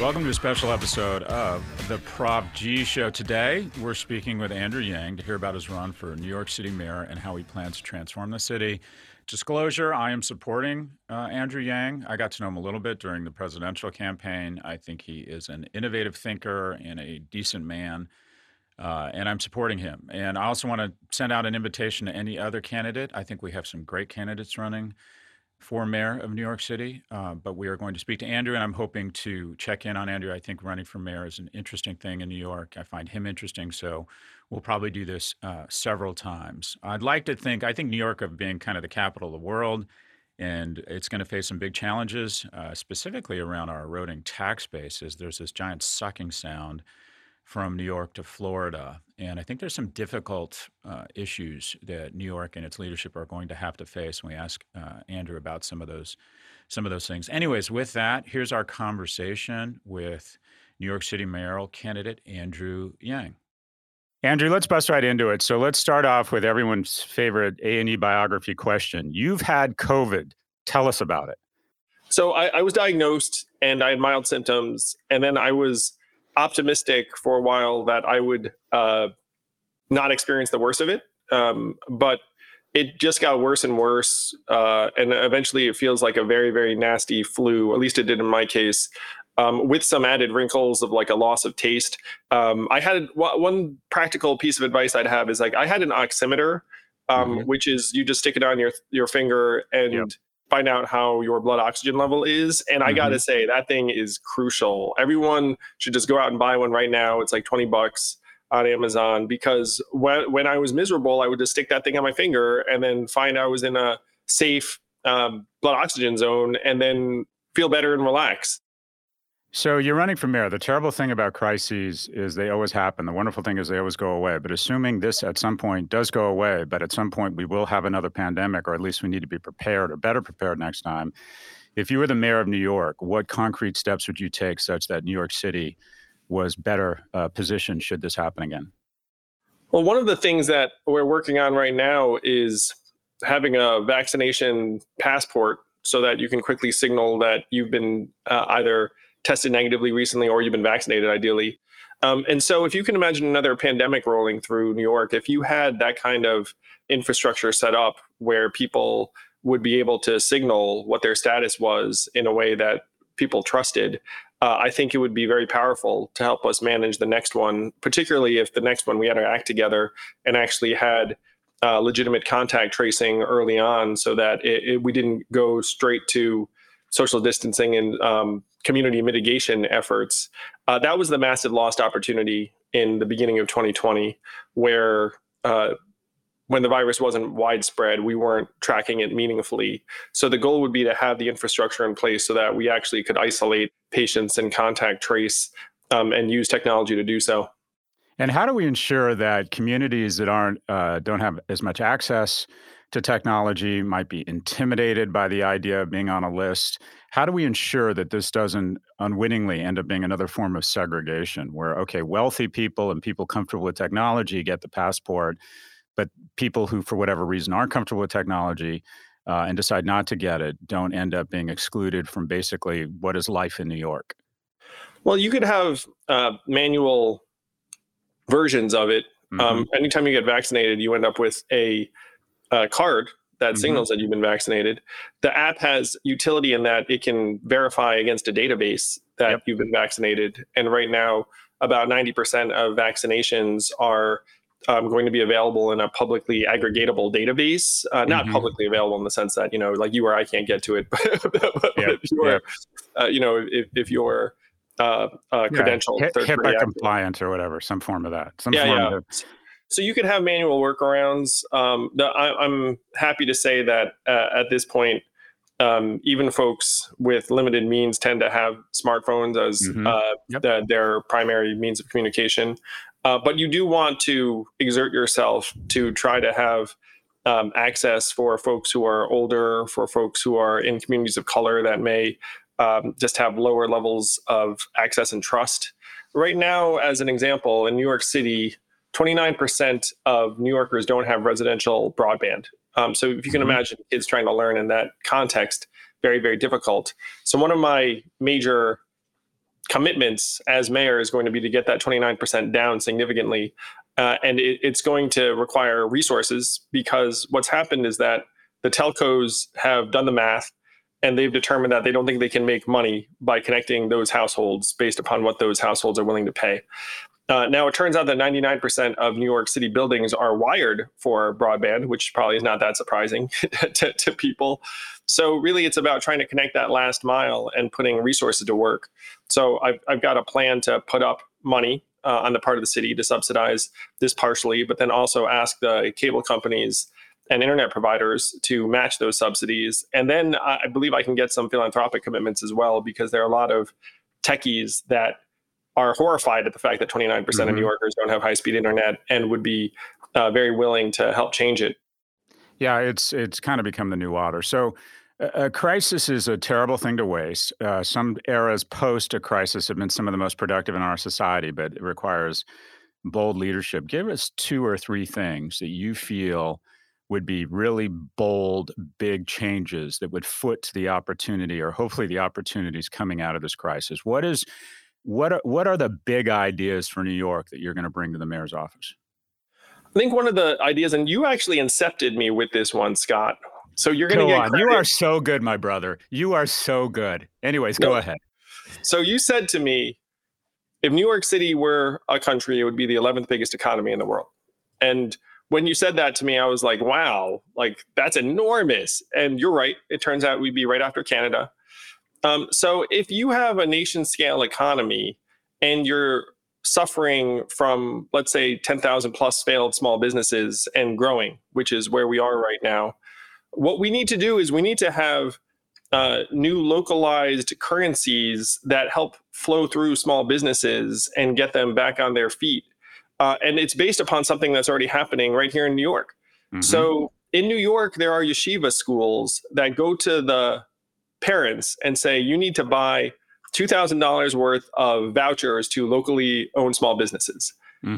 Welcome to a special episode of the Prop G Show. Today, we're speaking with Andrew Yang to hear about his run for New York City mayor and how he plans to transform the city. Disclosure, I am supporting Andrew Yang. I got to know him a little bit during the presidential campaign. I think he is an innovative thinker and a decent man, and I'm supporting him. And I also want to send out an invitation to any other candidate. I think we have some great candidates running for mayor of New York City, but we are going to speak to Andrew, and I'm hoping to check in on Andrew. I think running for mayor is an interesting thing in New York. I find him interesting, so we'll probably do this several times. I think New York of being kind of the capital of the world, and it's going to face some big challenges, specifically around our eroding tax bases. There's this giant sucking sound from New York to Florida. And I think there's some difficult issues that New York and its leadership are going to have to face when we ask Andrew about some of those things. Anyways, with that, here's our conversation with New York City mayoral candidate Andrew Yang. Andrew, let's bust right into it. So let's start off with everyone's favorite A&E biography question. You've had COVID. Tell us about it. So I was diagnosed and I had mild symptoms, and then I was optimistic for a while that I would not experience the worst of it. But it just got worse and worse. And eventually it feels like a very, very nasty flu, at least it did in my case, with some added wrinkles of like a loss of taste. I had one practical piece of advice I'd have is like, I had an oximeter, which is you just stick it on your finger and find out how your blood oxygen level is. And I got to say, that thing is crucial. Everyone should just go out and buy one right now. It's like $20 on Amazon, because when I was miserable, I would just stick that thing on my finger and then find I was in a safe blood oxygen zone and then feel better and relax. So you're running for mayor. The terrible thing about crises is they always happen. The wonderful thing is they always go away. But assuming this at some point does go away, but at some point we will have another pandemic, or at least we need to be prepared or better prepared next time. If you were the mayor of New York, what concrete steps would you take such that New York City was better positioned should this happen again? Well, one of the things that we're working on right now is having a vaccination passport so that you can quickly signal that you've been either tested negatively recently or you've been vaccinated, ideally. And so if you can imagine another pandemic rolling through New York, if you had that kind of infrastructure set up where people would be able to signal what their status was in a way that people trusted, I think it would be very powerful to help us manage the next one, particularly if the next one we had to act together and actually had legitimate contact tracing early on, so that we didn't go straight to social distancing and community mitigation efforts. That was the massive lost opportunity in the beginning of 2020, where when the virus wasn't widespread, we weren't tracking it meaningfully. So the goal would be to have the infrastructure in place so that we actually could isolate patients and contact trace and use technology to do so. And how do we ensure that communities that don't have as much access to technology, might be intimidated by the idea of being on a list? How do we ensure that this doesn't unwittingly end up being another form of segregation where, okay, wealthy people and people comfortable with technology get the passport, but people who, for whatever reason, aren't comfortable with technology and decide not to get it don't end up being excluded from basically what is life in New York? Well, you could have manual versions of it. Anytime you get vaccinated, you end up with a card that signals that you've been vaccinated. The app has utility in that it can verify against a database that you've been vaccinated. And right now, about 90% of vaccinations are going to be available in a publicly aggregatable database. Not publicly available in the sense that, like you or I can't get to it, but if you're, if you're credentialed, HIPAA compliant or whatever, some form of that. So you could have manual workarounds. I'm happy to say that at this point, even folks with limited means tend to have smartphones as their primary means of communication. But you do want to exert yourself to try to have access for folks who are older, for folks who are in communities of color that may just have lower levels of access and trust. Right now, as an example, in New York City, 29% of New Yorkers don't have residential broadband. So if you can imagine kids trying to learn in that context, very, very difficult. So one of my major commitments as mayor is going to be to get that 29% down significantly. And it's going to require resources, because what's happened is that the telcos have done the math and they've determined that they don't think they can make money by connecting those households based upon what those households are willing to pay. Now, it turns out that 99% of New York City buildings are wired for broadband, which probably is not that surprising to people. So really, it's about trying to connect that last mile and putting resources to work. So I've got a plan to put up money on the part of the city to subsidize this partially, but then also ask the cable companies and internet providers to match those subsidies. And then I believe I can get some philanthropic commitments as well, because there are a lot of techies that are horrified at the fact that 29% of New Yorkers don't have high-speed internet and would be very willing to help change it. Yeah, it's kind of become the new water. So a crisis is a terrible thing to waste. Some eras post a crisis have been some of the most productive in our society, but it requires bold leadership. Give us 2 or 3 things that you feel would be really bold, big changes that would foot the opportunity, or hopefully the opportunities coming out of this crisis. What are the big ideas for New York that you're going to bring to the mayor's office? I think one of the ideas, and you actually incepted me with this one, Scott. So you're going to get credit. You are so good, my brother. You are so good. Anyways, go ahead. So you said to me, if New York City were a country, it would be the 11th biggest economy in the world. And when you said that to me, I was like, wow, like that's enormous. And you're right. It turns out we'd be right after Canada. So if you have a nation scale economy and you're suffering from, let's say, 10,000 plus failed small businesses and growing, which is where we are right now, what we need to do is we need to have new localized currencies that help flow through small businesses and get them back on their feet. And it's based upon something that's already happening right here in New York. So in New York, there are yeshiva schools that go to the parents and say, you need to buy $2,000 worth of vouchers to locally owned small businesses.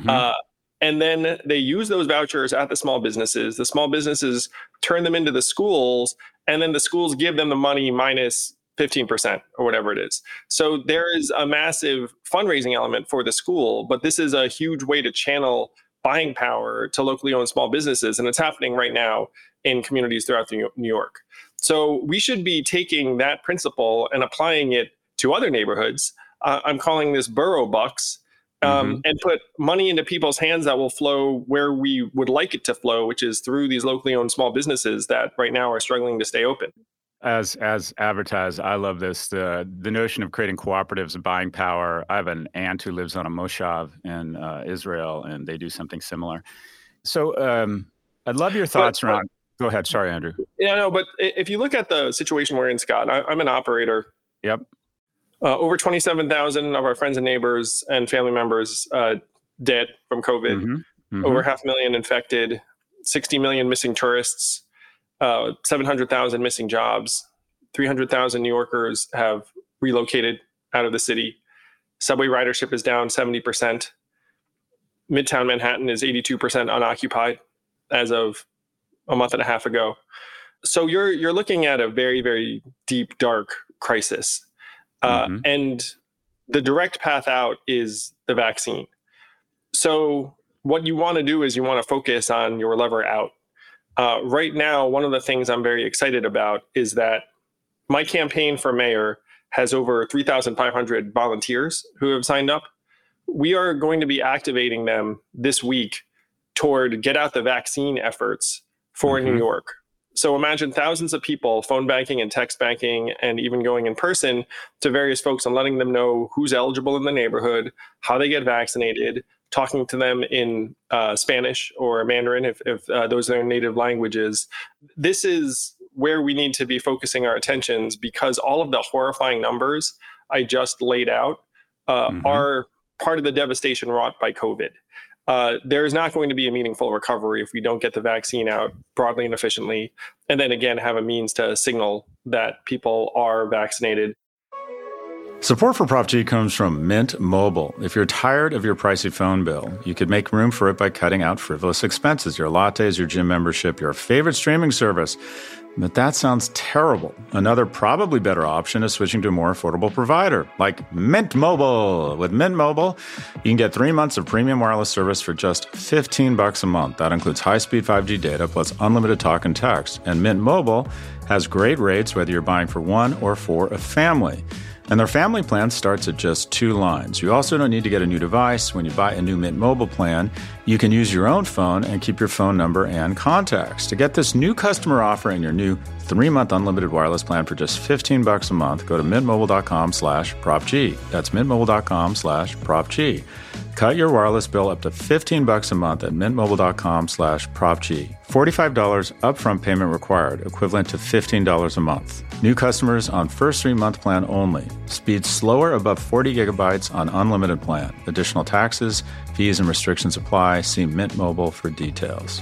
And then they use those vouchers at the small businesses. The small businesses turn them into the schools, and then the schools give them the money minus 15% or whatever it is. So there is a massive fundraising element for the school, but this is a huge way to channel buying power to locally owned small businesses. And it's happening right now in communities throughout New York. So we should be taking that principle and applying it to other neighborhoods. I'm calling this borough bucks, and put money into people's hands that will flow where we would like it to flow, which is through these locally owned small businesses that right now are struggling to stay open. As advertised, I love this. The notion of creating cooperatives and buying power. I have an aunt who lives on a moshav in Israel, and they do something similar. So I'd love your thoughts around. Go ahead. Sorry, Andrew. Yeah, no, but if you look at the situation we're in, Scott, I'm an operator. Yep. Over 27,000 of our friends and neighbors and family members dead from COVID. Over 500,000 infected. 60 million missing tourists. 700,000 missing jobs. 300,000 New Yorkers have relocated out of the city. Subway ridership is down 70%. Midtown Manhattan is 82% unoccupied as of a month and a half ago. So you're looking at a very, very deep, dark crisis. And the direct path out is the vaccine. So what you want to do is you want to focus on your lever out. Right now, one of the things I'm very excited about is that my campaign for mayor has over 3,500 volunteers who have signed up. We are going to be activating them this week toward get out the vaccine efforts for New York. So imagine thousands of people phone banking and text banking and even going in person to various folks and letting them know who's eligible in the neighborhood, how they get vaccinated, talking to them in Spanish or Mandarin if those are their native languages. This is where we need to be focusing our attentions, because all of the horrifying numbers I just laid out are part of the devastation wrought by COVID. There is not going to be a meaningful recovery if we don't get the vaccine out broadly and efficiently, and then again have a means to signal that people are vaccinated. Support for Prop G comes from Mint Mobile. If you're tired of your pricey phone bill, you could make room for it by cutting out frivolous expenses, your lattes, your gym membership, your favorite streaming service. But that sounds terrible. Another probably better option is switching to a more affordable provider, like Mint Mobile. With Mint Mobile, you can get 3 months of premium wireless service for just $15 a month. That includes high-speed 5G data plus unlimited talk and text. And Mint Mobile has great rates whether you're buying for one or for a family. And their family plan starts at just 2 lines. You also don't need to get a new device. When you buy a new Mint Mobile plan, you can use your own phone and keep your phone number and contacts. To get this new customer offer and your new 3-month unlimited wireless plan for just $15 a month, go to mintmobile.com/PropG. That's mintmobile.com/PropG. Cut your wireless bill up to $15 a month at mintmobile.com/PropG. $45 upfront payment required, equivalent to $15 a month. New customers on first 3-month plan only. Speed slower above 40 gigabytes on unlimited plan. Additional taxes, fees, and restrictions apply. See Mint Mobile for details.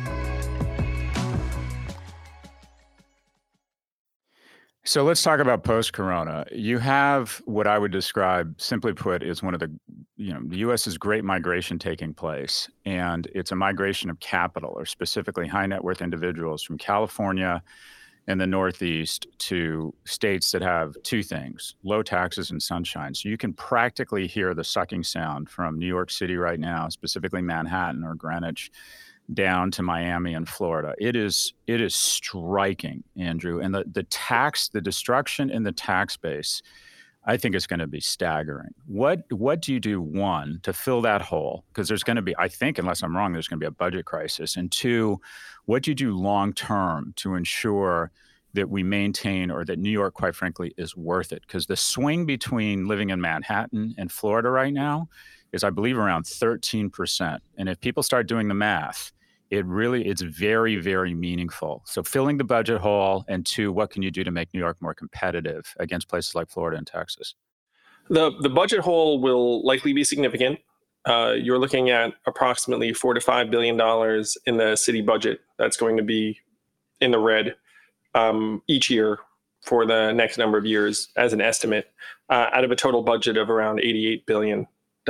So let's talk about post-corona. You have what I would describe, simply put, is one of the U.S.'s great migration taking place. And it's a migration of capital, or specifically high net worth individuals from California and the Northeast to states that have 2 things, low taxes and sunshine. So you can practically hear the sucking sound from New York City right now, specifically Manhattan or Greenwich, down to Miami and Florida. It is striking, Andrew. And the destruction in the tax base, I think is going to be staggering. What do you do, one, to fill that hole? Because there's going to be, I think, unless I'm wrong, there's going to be a budget crisis. And 2, what do you do long term to ensure that we maintain, or that New York, quite frankly, is worth it? Because the swing between living in Manhattan and Florida right now is, I believe, around 13%. And if people start doing the math, it's very, very meaningful. So filling the budget hole, and 2, what can you do to make New York more competitive against places like Florida and Texas? The budget hole will likely be significant. You're looking at approximately $4 to $5 billion in the city budget that's going to be in the red each year for the next number of years as an estimate, out of a total budget of around $88 billion.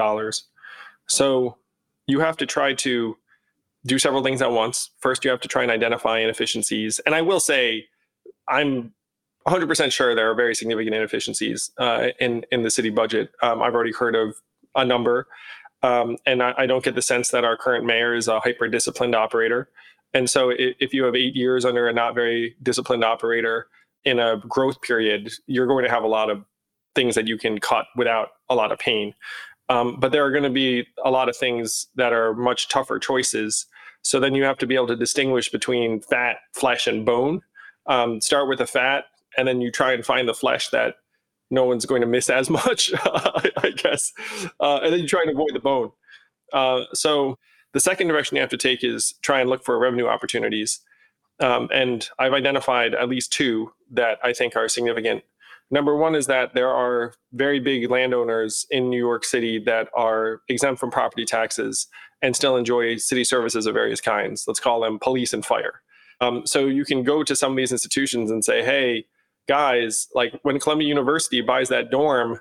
So you have to try to do several things at once. First, you have to try and identify inefficiencies. And I will say, I'm 100% sure there are very significant inefficiencies in the city budget. I've already heard of a number. And I don't get the sense that our current mayor is a hyper-disciplined operator. And so if you have 8 years under a not very disciplined operator in a growth period, you're going to have a lot of things that you can cut without a lot of pain. But there are going to be a lot of things that are much tougher choices. So then you have to be able to distinguish between fat, flesh, and bone. Start with the fat, and then you try and find the flesh that no one's going to miss as much, I guess. And then you try and avoid the bone. So the second direction you have to take is try and look for revenue opportunities. And I've identified at least 2 that I think are significant. Number one is that there are very big landowners in New York City that are exempt from property taxes and still enjoy city services of various kinds. Let's call them police and fire. So you can go to some of these institutions and say, hey, guys, like when Columbia University buys that dorm,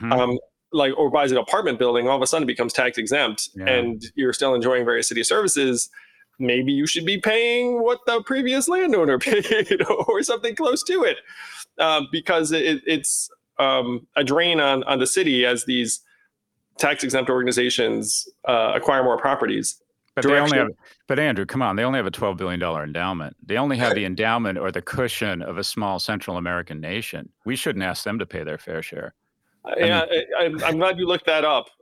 or buys an apartment building, all of a sudden it becomes tax exempt, and you're still enjoying various city services. Maybe you should be paying what the previous landowner paid or something close to it, because it's a drain on the city as these tax exempt organizations acquire more properties. But Andrew, come on, they only have a $12 billion endowment. They only have the endowment or the cushion of a small Central American nation. We shouldn't ask them to pay their fair share. I'm glad you looked that up.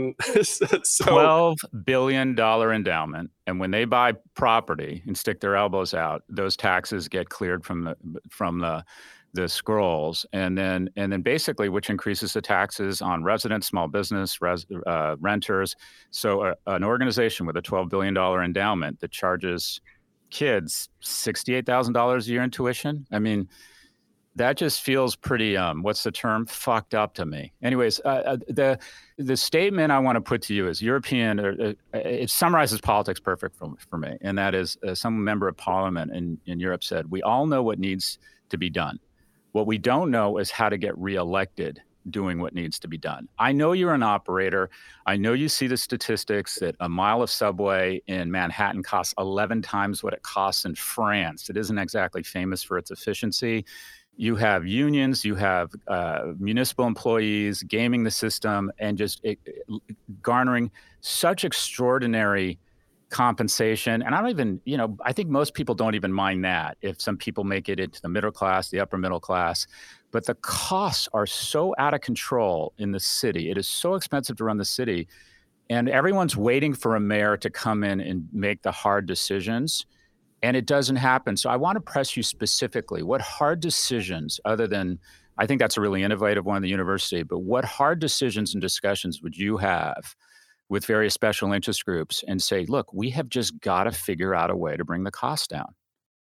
$12 billion endowment. And when they buy property and stick their elbows out, those taxes get cleared from the scrolls, and then basically, which increases the taxes on residents, small business, renters. So an organization with a $12 billion endowment that charges kids $68,000 a year in tuition. I mean, that just feels pretty, what's the term? Fucked up to me. Anyways, the statement I want to put to you is European, it summarizes politics perfect for me. And that is some member of parliament in Europe said, we all know what needs to be done. What we don't know is how to get reelected doing what needs to be done. I know you're an operator. I know you see the statistics that a mile of subway in Manhattan costs 11 times what it costs in France. It isn't exactly famous for its efficiency. You have unions, you have municipal employees gaming the system and just garnering such extraordinary compensation. And I don't even, I think most people don't even mind that if some people make it into the middle class, the upper middle class. But the costs are so out of control in the city. It is so expensive to run the city. And everyone's waiting for a mayor to come in and make the hard decisions. And it doesn't happen. So I want to press you specifically. What hard decisions, other than, I think that's a really innovative one in the university, but what hard decisions and discussions would you have with various special interest groups and say, look, we have just got to figure out a way to bring the cost down?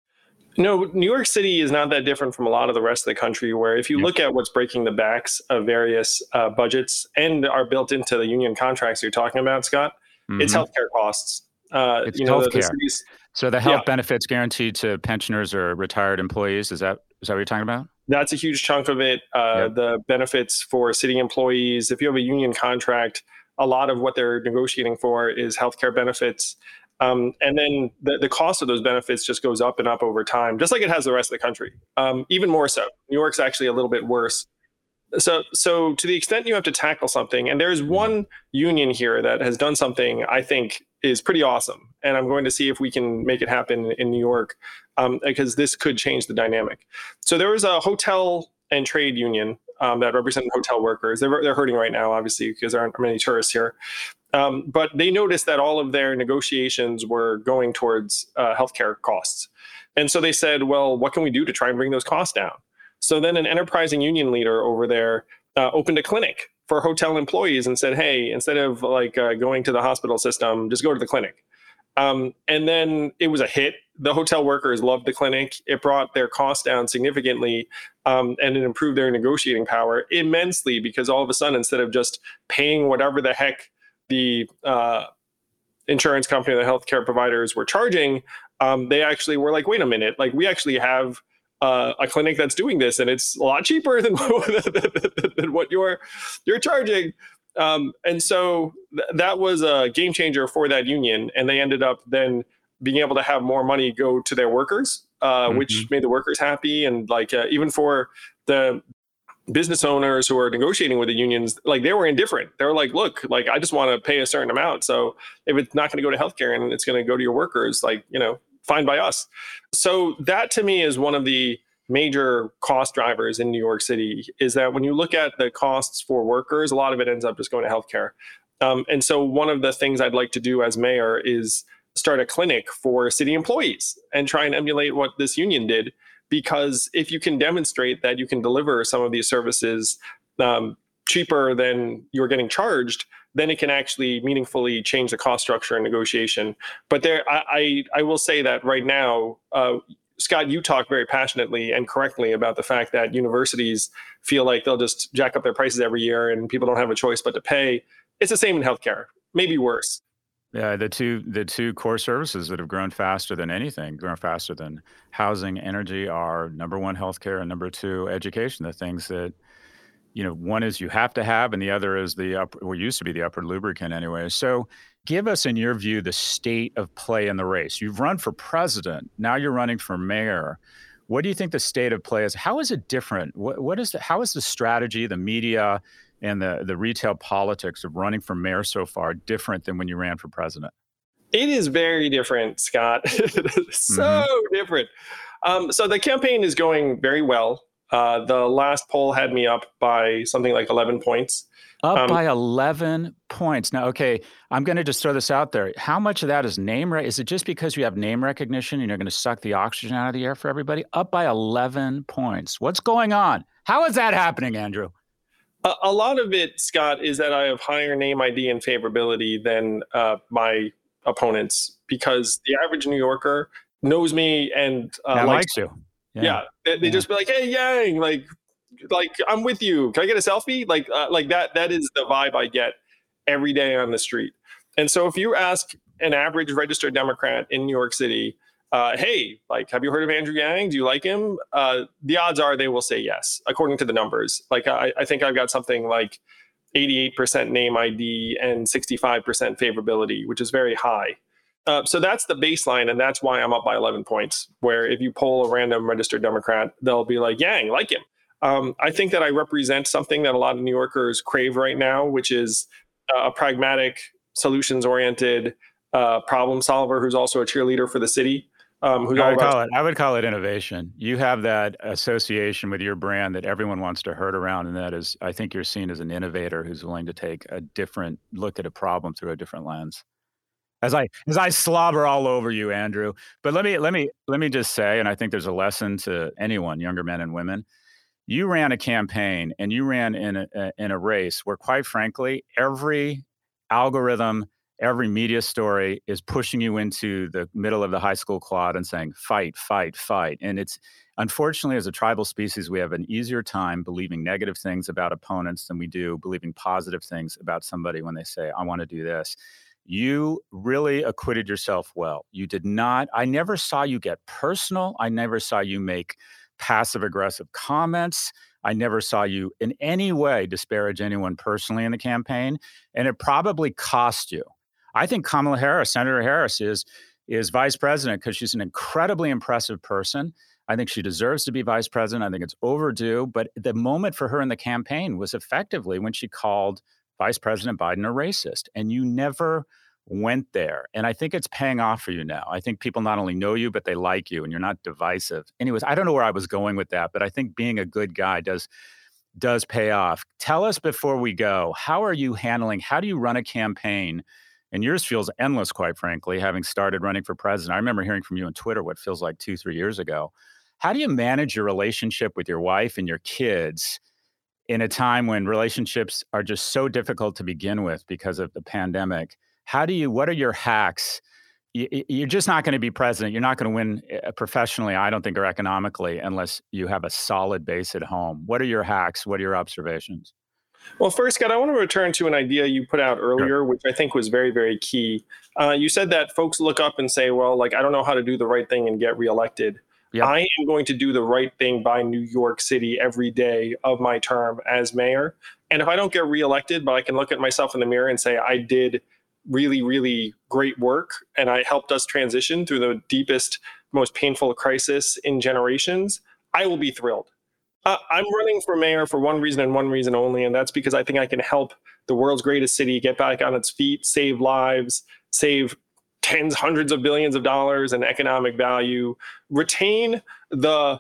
No, New York City is not that different from a lot of the rest of the country, where if you look at what's breaking the backs of various budgets and are built into the union contracts you're talking about, Scott, it's healthcare costs. It's healthcare. So the health benefits guaranteed to pensioners or retired employees, is that what you're talking about? That's a huge chunk of it. The benefits for city employees, if you have a union contract, a lot of what they're negotiating for is healthcare benefits. And then the cost of those benefits just goes up and up over time, just like it has the rest of the country. Even more so. New York's actually a little bit worse. So to the extent you have to tackle something, and there's one union here that has done something I think is pretty awesome, and I'm going to see if we can make it happen in New York, because this could change the dynamic. So there was a hotel and trade union that represented hotel workers. They're hurting right now, obviously, because there aren't many tourists here. But they noticed that all of their negotiations were going towards healthcare costs. And so they said, well, what can we do to try and bring those costs down? So then an enterprising union leader over there opened a clinic for hotel employees and said, hey, instead of going to the hospital system, just go to the clinic. And then it was a hit. The hotel workers loved the clinic. It brought their costs down significantly, and it improved their negotiating power immensely, because all of a sudden, instead of just paying whatever the heck the insurance company or the healthcare providers were charging, they actually were like, wait a minute, we actually have a clinic that's doing this, and it's a lot cheaper than what you're charging. And so that was a game changer for that union. And they ended up then being able to have more money go to their workers, which made the workers happy. And even for the business owners who are negotiating with the unions, they were indifferent. They were like, look, I just want to pay a certain amount. So if it's not going to go to healthcare and it's going to go to your workers, fine by us. So that to me is one of the major cost drivers in New York City, is that when you look at the costs for workers, a lot of it ends up just going to healthcare. And so one of the things I'd like to do as mayor is start a clinic for city employees and try and emulate what this union did. Because if you can demonstrate that you can deliver some of these services cheaper than you're getting charged, then it can actually meaningfully change the cost structure and negotiation. But I will say that right now, Scott, you talk very passionately and correctly about the fact that universities feel like they'll just jack up their prices every year and people don't have a choice but to pay. It's the same in healthcare, maybe worse. Yeah, the two core services that have grown faster than housing, energy, are number one, healthcare, and number two, education. The things that, one is you have to have, and the other is used to be the upward lubricant anyway. So give us, in your view, the state of play in the race. You've run for president. Now you're running for mayor. What do you think the state of play is? How is it different? How is the strategy, the media, and the retail politics of running for mayor so far different than when you ran for president? It is very different, Scott. So different. So the campaign is going very well. The last poll had me up by something like 11 points. Up by 11 points. Now, okay, I'm going to just throw this out there. How much of that is is it just because you have name recognition and you're going to suck the oxygen out of the air for everybody? Up by 11 points. What's going on? How is that happening, Andrew? A lot of it, Scott, is that I have higher name ID and favorability than my opponents, because the average New Yorker knows me and likes you. Yeah, they just be like, "Hey, Yang, like I'm with you. Can I get a selfie?" Like that. That is the vibe I get every day on the street. And so if you ask an average registered Democrat in New York City, hey, like, have you heard of Andrew Yang? Do you like him? The odds are they will say yes, according to the numbers. Like, I think I've got something like 88% name ID and 65% favorability, which is very high. So that's the baseline, and that's why I'm up by 11 points, where if you poll a random registered Democrat, they'll be like, Yang, like him. I think that I represent something that a lot of New Yorkers crave right now, which is a pragmatic, solutions-oriented problem solver who's also a cheerleader for the city. I would call it innovation. You have that association with your brand that everyone wants to herd around, and that is, I think you're seen as an innovator who's willing to take a different look at a problem through a different lens. As I slobber all over you, Andrew, but let me just say, and I think there's a lesson to anyone, younger men and women. You ran a campaign and you ran in a race where, quite frankly, every algorithm, every media story is pushing you into the middle of the high school quad and saying, fight, fight, fight. And it's, unfortunately, as a tribal species, we have an easier time believing negative things about opponents than we do believing positive things about somebody when they say, I want to do this. You really acquitted yourself well. You did not, I never saw you get personal. I never saw you make passive aggressive comments. I never saw you in any way disparage anyone personally in the campaign. And it probably cost you. I think Kamala Harris, Senator Harris, is vice president because she's an incredibly impressive person. I think she deserves to be vice president. I think it's overdue. But the moment for her in the campaign was effectively when she called Vice President Biden a racist. And you never went there. And I think it's paying off for you now. I think people not only know you, but they like you and you're not divisive. Anyways, I don't know where I was going with that, but I think being a good guy does pay off. Tell us before we go, how do you run a campaign? And yours feels endless, quite frankly, having started running for president. I remember hearing from you on Twitter what feels like 2-3 years ago. How do you manage your relationship with your wife and your kids in a time when relationships are just so difficult to begin with because of the pandemic? What are your hacks? You're just not going to be president. You're not going to win professionally, I don't think, or economically, unless you have a solid base at home. What are your hacks? What are your observations? Well, first, Scott, I want to return to an idea you put out earlier, Sure. which I think was very, very key. You said that folks look up and say, well, like, I don't know how to do the right thing and get reelected. Yep. I am going to do the right thing by New York City every day of my term as mayor. And if I don't get reelected, but I can look at myself in the mirror and say, I did really, really great work, and I helped us transition through the deepest, most painful crisis in generations, I will be thrilled. I'm running for mayor for one reason and one reason only, and that's because I think I can help the world's greatest city get back on its feet, save lives, save tens, hundreds of billions of dollars in economic value, retain the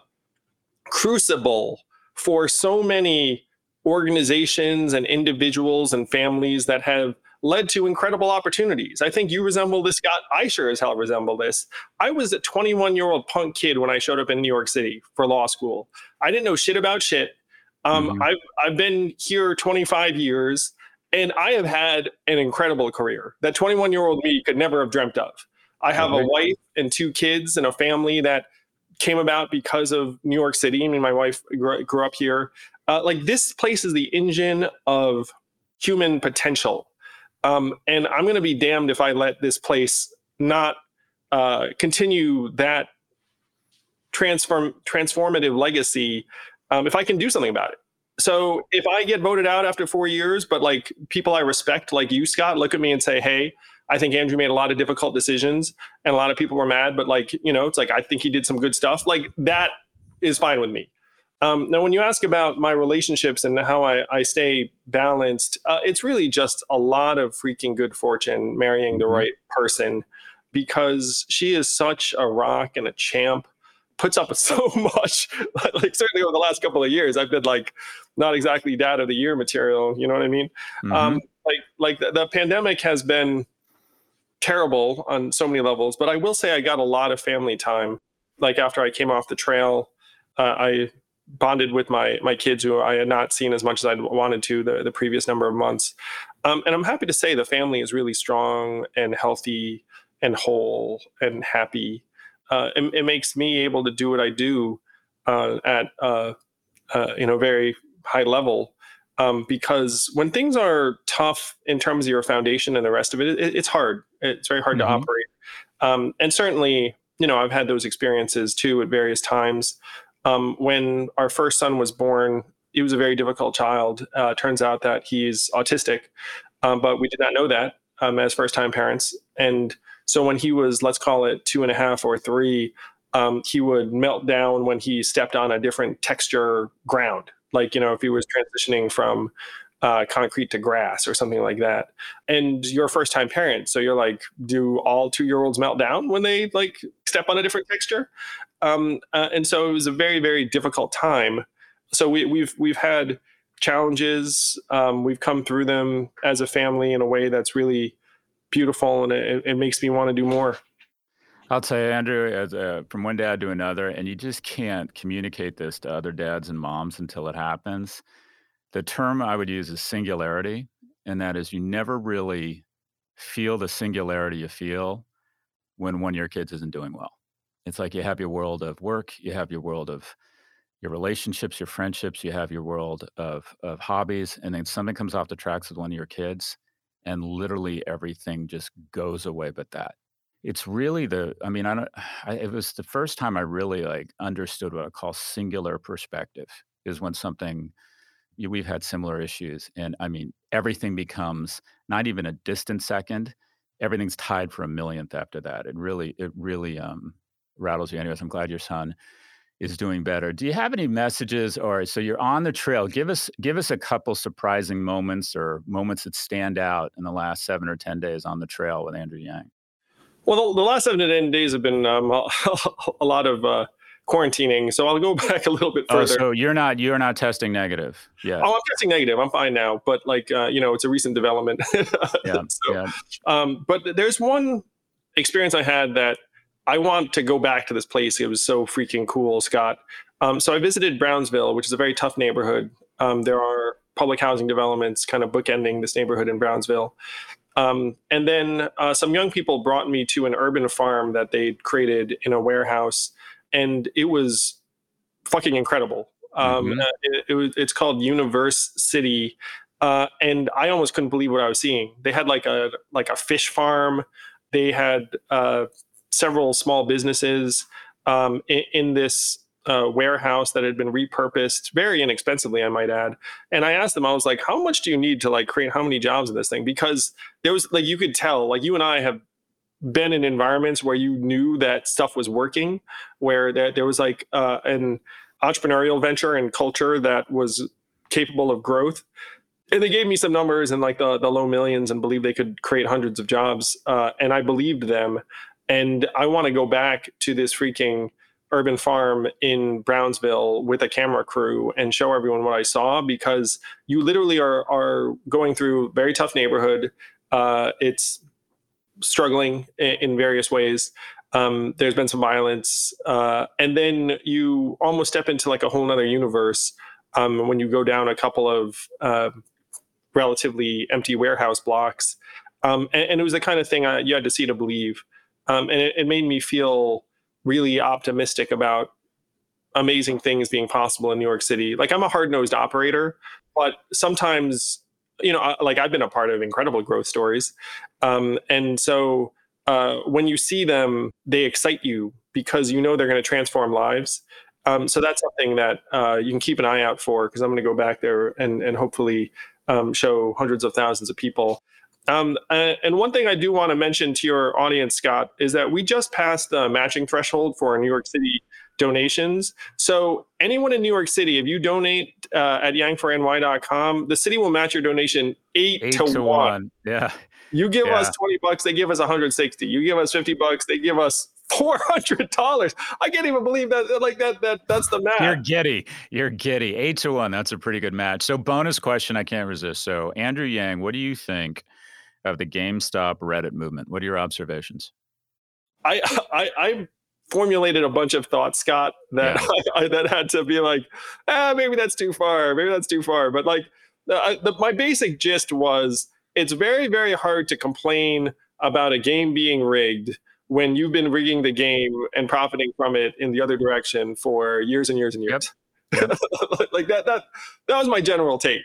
crucible for so many organizations and individuals and families that have led to incredible opportunities. I think you resemble this, Scott. I sure as hell resemble this. I was a 21-year-old punk kid when I showed up in New York City for law school. I didn't know shit about shit. I've been here 25 years, and I have had an incredible career that 21-year-old me could never have dreamt of. I have a wife and 2 kids and a family that came about because of New York City. I mean, my wife grew up here. Like, this place is the engine of human potential. And I'm going to be damned if I let this place not continue that transformative legacy if I can do something about it. So if I get voted out after 4 years, but like people I respect, like you, Scott, look at me and say, hey, I think Andrew made a lot of difficult decisions and a lot of people were mad, but like, you know, it's like, I think he did some good stuff. Like, that is fine with me. Now, when you ask about my relationships and how I stay balanced, it's really just a lot of freaking good fortune marrying the right person, because she is such a rock and a champ, puts up with so much. Like, certainly over the last couple of years, I've been like not exactly dad of the year material. You know what I mean? Like the pandemic has been terrible on so many levels, but I will say I got a lot of family time. Like, after I came off the trail, I bonded with my kids, who I had not seen as much as I'd wanted to the previous number of months. And I'm happy to say the family is really strong and healthy and whole and happy. It makes me able to do what I do at very high level, because when things are tough in terms of your foundation and the rest of it, it's hard. It's very hard to operate. And certainly I've had those experiences too at various times. When our first son was born, he was a very difficult child. Turns out that he's autistic, but we did not know that as first-time parents. And so when he was, let's call it 2.5 or 3, he would melt down when he stepped on a different texture ground. Like, if he was transitioning from concrete to grass or something like that. And you're a first-time parent, so you're like, do all 2-year-olds melt down when they like step on a different texture? And so it was a very, very difficult time. So we've had challenges. We've come through them as a family in a way that's really beautiful, and it makes me want to do more. I'll tell you, Andrew, from one dad to another, and you just can't communicate this to other dads and moms until it happens. The term I would use is singularity, and that is you never really feel the singularity you feel when one of your kids isn't doing well. It's like you have your world of work, you have your world of your relationships, your friendships, you have your world of hobbies, and then something comes off the tracks with one of your kids, and literally everything just goes away but that. It's really it was the first time I really like understood what I call singular perspective is when we've had similar issues. And I mean, everything becomes not even a distant second. Everything's tied for a millionth after that. It really rattles you. Anyways, I'm glad your son is doing better. Do you have any messages so you're on the trail? Give us a couple surprising moments or moments that stand out in the last 7 or 10 days on the trail with Andrew Yang. Well, the last 7 to 10 days have been a lot of quarantining. So I'll go back a little bit further. So you're not testing negative. Yeah. Oh, I'm testing negative. I'm fine now. But it's a recent development. But there's one experience I had that I want to go back to this place. It was so freaking cool, Scott. So I visited Brownsville, which is a very tough neighborhood. There are public housing developments kind of bookending this neighborhood in Brownsville. And then some young people brought me to an urban farm that they'd created in a warehouse. And it was fucking incredible. It's called Universe City. And I almost couldn't believe what I was seeing. They had like a fish farm. They had several small businesses in this warehouse that had been repurposed very inexpensively, I might add. And I asked them, I was like, how much do you need to like create how many jobs in this thing? Because there was like, you could tell, like you and I have been in environments where you knew that stuff was working, where there was like an entrepreneurial venture and culture that was capable of growth. And they gave me some numbers in like the low millions and believed they could create hundreds of jobs. And I believed them. And I want to go back to this freaking urban farm in Brownsville with a camera crew and show everyone what I saw, because you literally are going through a very tough neighborhood. It's struggling in various ways. There's been some violence. And then you almost step into like a whole nother universe when you go down a couple of relatively empty warehouse blocks. And it was the kind of thing you had to see to believe. And it made me feel really optimistic about amazing things being possible in New York City. Like I'm a hard-nosed operator, but sometimes, like I've been a part of incredible growth stories. And so when you see them, they excite you because you know they're going to transform lives. So that's something that you can keep an eye out for, because I'm going to go back there and hopefully show hundreds of thousands of people. And one thing I do want to mention to your audience, Scott, is that we just passed the matching threshold for New York City donations. So anyone in New York City, if you donate at yang4ny.com, the city will match your donation 8 to 1. Yeah. You give us $20, they give us 160. You give us $50, they give us $400. I can't even believe that. Like that's the math. You're giddy. 8 to 1. That's a pretty good match. So bonus question, I can't resist. So Andrew Yang, what do you think of the GameStop Reddit movement? What are your observations? I formulated a bunch of thoughts, Scott, that that had to be like, maybe that's too far. Maybe that's too far. But like my basic gist was, it's very, very hard to complain about a game being rigged when you've been rigging the game and profiting from it in the other direction for years and years and years. Yep. Like that was my general take.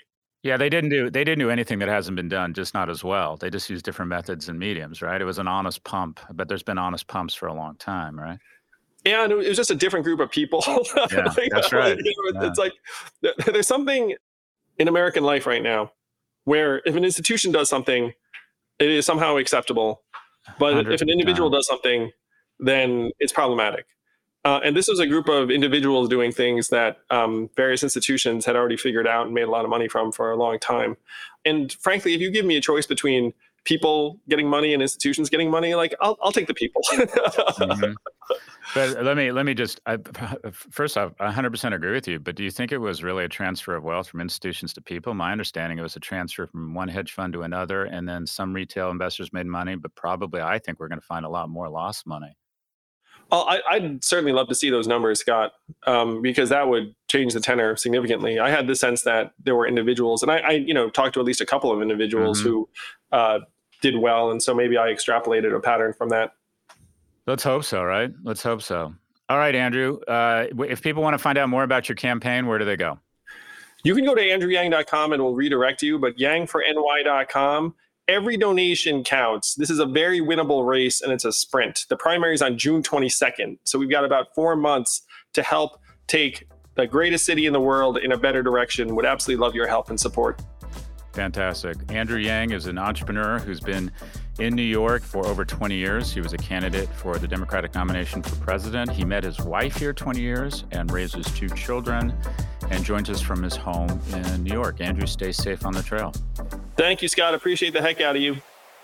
Yeah, they didn't do anything that hasn't been done, just not as well. They just used different methods and mediums, right? It was an honest pump, but there's been honest pumps for a long time, right? And it was just a different group of people. Yeah, that's right. Yeah. It's like there's something in American life right now where if an institution does something, it is somehow acceptable. But if an individual 100%. does something, then it's problematic. And this was a group of individuals doing things that various institutions had already figured out and made a lot of money from for a long time. And frankly, if you give me a choice between people getting money and institutions getting money, like I'll take the people. Mhm. But let me just first off, I 100% agree with you. But do you think it was really a transfer of wealth from institutions to people? My understanding, it was a transfer from one hedge fund to another, and then some retail investors made money. But probably, I think we're going to find a lot more lost money. Well, I'd certainly love to see those numbers, Scott, because that would change the tenor significantly. I had the sense that there were individuals, and I talked to at least a couple of individuals Hmm. who did well, and so maybe I extrapolated a pattern from that. Let's hope so, right? Let's hope so. All right, Andrew. If people want to find out more about your campaign, where do they go? You can go to andrewyang.com and we'll redirect you, but yangforny.com. Every donation counts. This is a very winnable race and it's a sprint. The primary is on June 22nd. So we've got about 4 months to help take the greatest city in the world in a better direction. Would absolutely love your help and support. Fantastic. Andrew Yang is an entrepreneur who's been in New York for over 20 years. He was a candidate for the Democratic nomination for president. He met his wife here 20 years and raised his 2 children and joins us from his home in New York. Andrew, stay safe on the trail. Thank you, Scott. Appreciate the heck out of you.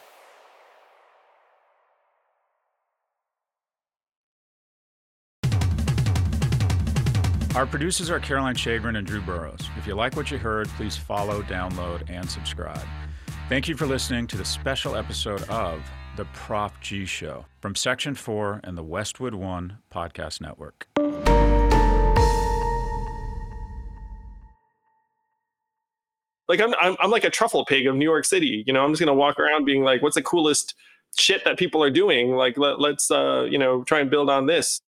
Our producers are Caroline Shagrin and Drew Burrows. If you like what you heard, please follow, download, and subscribe. Thank you for listening to the special episode of The Prof G Show from Section 4 and the Westwood One Podcast Network. Like I'm like a truffle pig of New York City. I'm just gonna walk around being like, what's the coolest shit that people are doing? Like let's try and build on this.